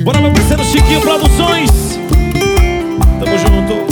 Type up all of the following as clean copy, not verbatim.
Bora, meu parceiro Chiquinho Produções. Tamo junto.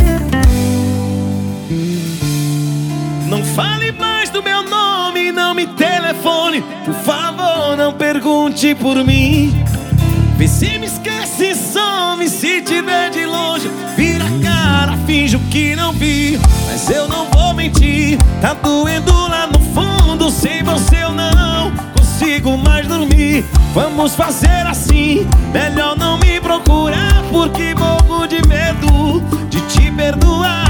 Não fale mais do meu nome, não me telefone. Por favor, não pergunte por mim. Vê se me esquece, some. Se tiver de longe, vira a cara, finjo que não vi. Mas eu não vou mentir, tá doendo lá no fundo. Sem você eu não consigo mais dormir. Vamos fazer assim, melhor não me procurar, porque morro de medo de te perdoar.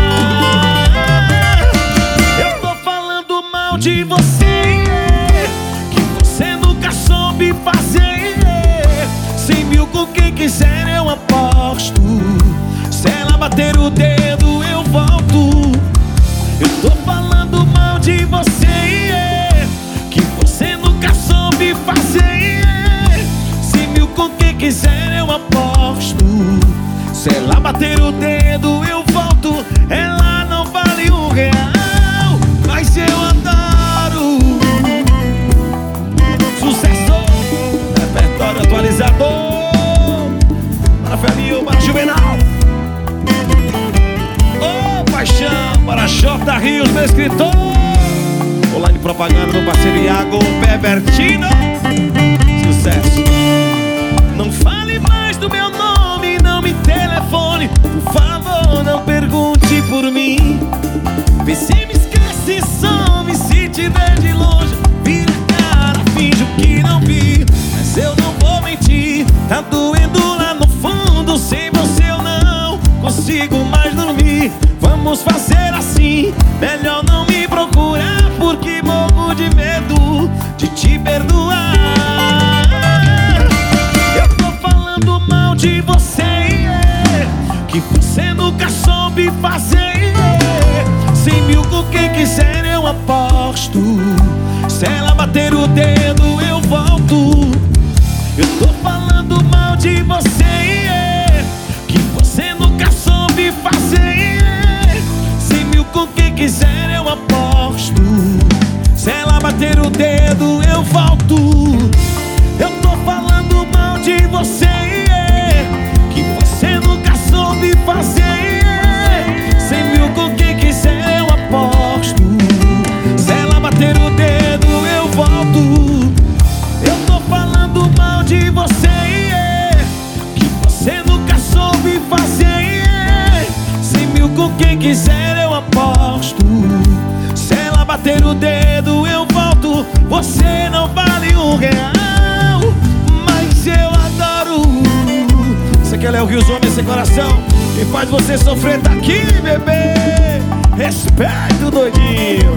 Eu tô falando mal de você, que você nunca soube fazer. 100 mil com quem quiser eu aposto. Se ela bater o dedo eu volto. Eu tô falando mal de você, que você nunca soube fazer. 100 mil com quem quiser eu aposto. Se ela bater o dedo eu volto. Ela não vale R$1, mas eu adoro. Sucesso, repertório atualizador. Para Felinho, para Juvenal. Ô paixão, para J Rios, meu escritor. Online propaganda, meu parceiro Iago Pervertino. Sucesso. Não fale mais do meu nome, não me telefone. Por favor, não pergunte por mim. Vê se me esquece, some. Se tiver de longe, vira a cara, finjo que não vi. Mas eu não vou mentir, tá doendo lá no fundo. Sem você eu não consigo mais dormir. Vamos fazer assim, melhor não me procurar, porque morro de medo de te perdoar. Eu tô falando mal de você, que você nunca soube fazer. 100 mil com quem quiser eu aposto. Se ela bater o dedo eu volto. Eu tô falando mal de você, que você nunca soube fazer. 100 mil com quem quiser eu aposto. Se ela bater o dedo eu volto. Eu tô falando mal de você, que você nunca soube fazer. 100 mil com quem quiser eu aposto. Se ela bater o dedo eu volto. Eu tô falando mal de você, que você nunca soube fazer. 100 mil com quem quiser eu aposto. Se ela bater o dedo eu volto. Você não vale R$1, mas eu adoro. Esse aqui é Léo Rios, homem sem coração. Quem faz você sofrer tá aqui, bebê. Respeito, doidinho.